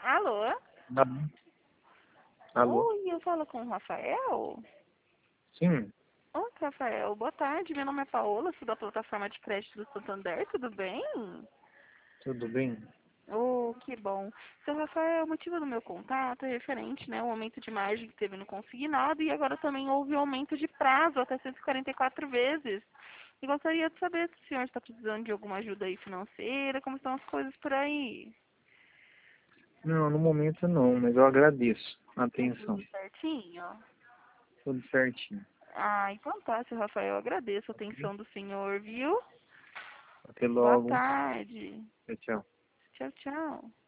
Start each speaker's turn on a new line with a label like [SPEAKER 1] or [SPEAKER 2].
[SPEAKER 1] Alô?
[SPEAKER 2] Alô? Alô?
[SPEAKER 1] Oi, eu falo com o Rafael?
[SPEAKER 2] Sim,
[SPEAKER 1] Oi, Rafael, boa tarde. Meu nome é Paola, sou da plataforma de crédito do Santander, tudo bem?
[SPEAKER 2] tudo bem?
[SPEAKER 1] Oh, que bom. Seu Rafael, o motivo do meu contato é referente, né, ao aumento de margem que teve no consignado e agora também houve um aumento de prazo até 144 vezes. E gostaria de saber se o senhor está precisando de alguma ajuda aí financeira, como estão as coisas por aí.
[SPEAKER 2] Não, no momento não, mas eu agradeço a atenção.
[SPEAKER 1] Tudo certinho?
[SPEAKER 2] Tudo certinho.
[SPEAKER 1] Ah, então tá, seu Rafael, eu agradeço a
[SPEAKER 2] Ok?
[SPEAKER 1] atenção do senhor, viu?
[SPEAKER 2] Até
[SPEAKER 1] Boa
[SPEAKER 2] logo.
[SPEAKER 1] tarde.
[SPEAKER 2] Tchau, tchau.
[SPEAKER 1] Tchau, tchau.